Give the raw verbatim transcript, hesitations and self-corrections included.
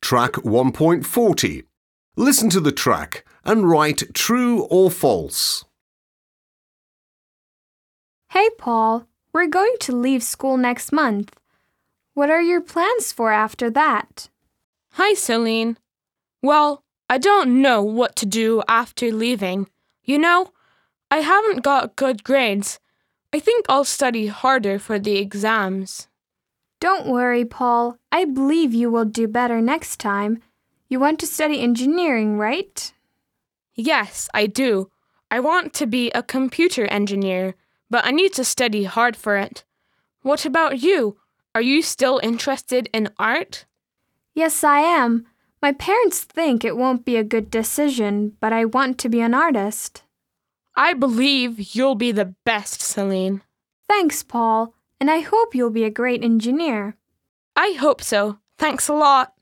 Track one point forty. Listen to the track and write true or false. Hey, Paul, we're going to leave school next month. What are your plans for after that? Hi, Celine. Well, I don't know what to do after leaving. You know, I haven't got good grades. I think I'll study harder for the exams. Don't worry, Paul. I believe you will do better next time. You want to study engineering, right? Yes, I do. I want to be a computer engineer, but I need to study hard for it. What about you? Are you still interested in art? Yes, I am. My parents think it won't be a good decision, but I want to be an artist. I believe you'll be the best, Celine. Thanks, Paul, and I hope you'll be a great engineer. I hope so. Thanks a lot.